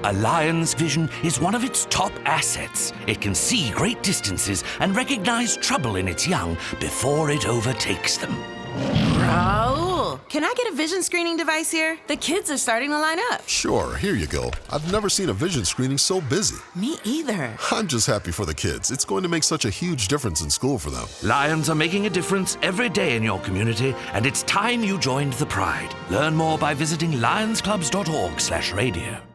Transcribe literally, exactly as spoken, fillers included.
A lion's vision is one of its top assets. It can see great distances and recognize trouble in its young before it overtakes them. Raul, can I get a vision screening device here? The kids are starting to line up. Sure, here you go. I've never seen a vision screening so busy. Me either. I'm just happy for the kids. It's going to make such a huge difference in school for them. Lions are making a difference every day in your community, and it's time you joined the pride. Learn more by visiting lions clubs dot org slash radio.